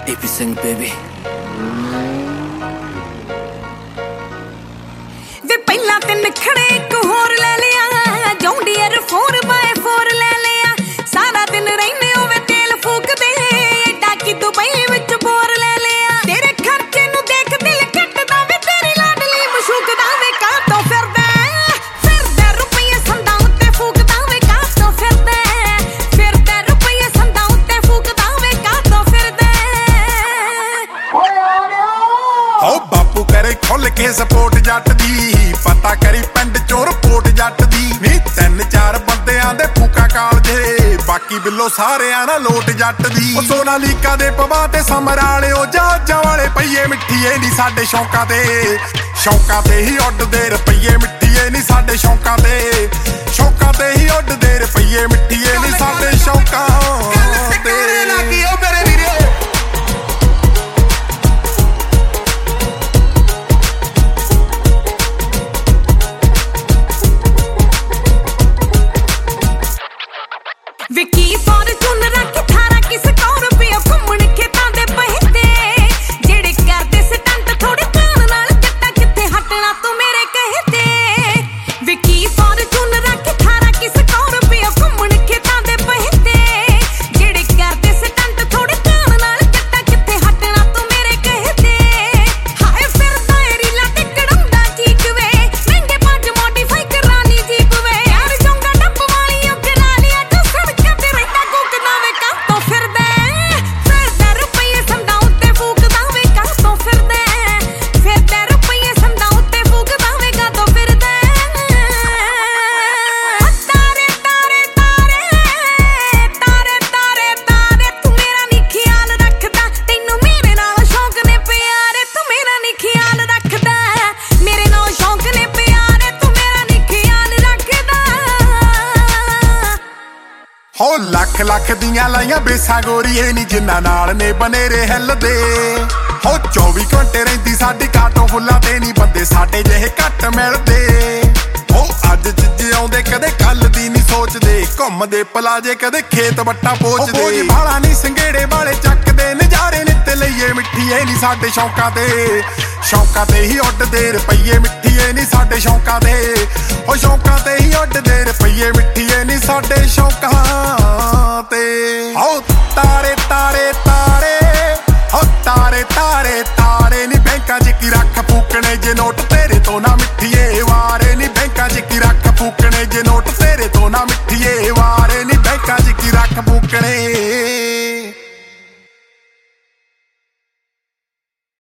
AP Singh baby। वे पहला ते निखड़े एक होर ले लिया, जॉन डियर 4x4 ले लिया। सारा दिन रहने होवे तेल फूकदे, एडा कि दुबई विच बोर ले लिया। तेरे खर्चे नू देख दिल कटदा वे, तेरी लाडली मशूकदा वे का तो फिरदा रुपये संदा उत्ते फूकदा वे का तो फिरदा रुपये संदा उत्ते फूकदा वे का तो फिरदा। ओ बापू करे खुल के सपोर्ट जट दी, पता करी पिंड चों रिपोर्ट जट दी। नी 3-4 बंदियां दे फूका कालजे, बाकी बिल्लो सारियां ना लोट जट दी। ओ सोनालीका दे पवा ते समराले, ओ जहाजां वाले पईए मिੱਠੀਏ नी साडे शौकां ते ही उड्डदे रुपईए मिੱਠੀਏ नी साडे शौकां ते ही उड्डदे रुपईए मिੱਠੀਏ नी साडे शौकां ते। विकी फॉर्चून रख थारा किस स्कॉर्पियो घुम्मण खेतां दे बहिंदे, जेड़े करदे स्टंट थोड़े कान नाल जट्टा किथे हटना तू मेरे कहते। विकी फॉर्चून रख थारा किस स्कॉर्पियो घुम्मण खेतां दे बहिंदे, जेड़े करदे स्टंट थोड़े कान नाल जट्टा किथे हटना तू मेरे कहते। हाय फिरदा रीला ते कड़ाउंदा चीक वे, महंगे पंज मॉडिफाई करानी जीप वे। यार जोंगा डੱਬ वाली ओ करा लिया तू सड़कां ते रहंदा कुकदा वे का तो फिरदा रुपये संदा उत्ते फूकदा वे का तो फिरदा रुपये संदा उत्ते फूकदा वे का तो फिरदा। तारे तारे तारे तारे तारे तारे तू मेरा नी ख्याल रखदा, तैनू मेरे नाल शौक ने प्यारे। तू मेरा नी ख्याल रखदा, मेरे नाल शौक ने प्यारे। तू मेरा नी ख्याल रखदा। हो लख लख दियां लाइयां बेसां गोरीए नी, जिन्ना नाल ने बनेरे हिलदे। हो 24 घंटे रहिंदी साडी काटो फुल्लां ते नी, बंदे साडे जेहे घट मिलदे। हो अज जिज्जे आउंदे कदे कल दी नी सोचदे, घुमदे पलाजे कदे खेत वट्टा पोचदे। बोझ भाला नी संघेड़े वाले चकदे, नजारे नित लईए मिੱਠੀਏ नी साडे शौकां ते ही उड्डदे रुपईए मिੱਠੀਏ नी साडे शौकां ते। हो शौकां ते ही उड्डदे रुपईए मिੱਠੀਏ नी साडे शौकां ते। हो तारे तारे तारे, हो तारे तारे तारे नी बैंकां च की रख फूकणे जे नोट तेरे तो ना मिੱਠੀਏ वारे नी बैंकां च की रख फूकणे जे नोट तेरे तो ना मिੱਠੀਏ